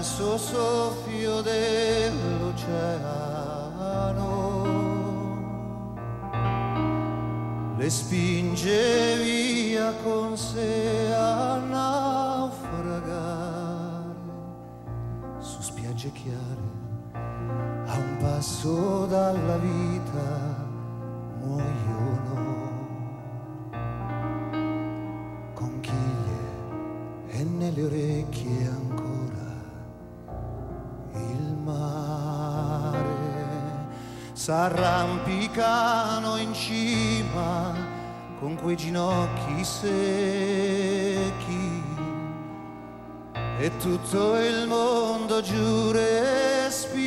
manso soffio dell'oceano le spinge via con sé a naufragare su spiagge chiare, a un passo dalla vita muoiono, conchiglie e nelle orecchie ancora il mare. S'arrampicano in cima con quei ginocchi secchi e tutto il mondo giurerà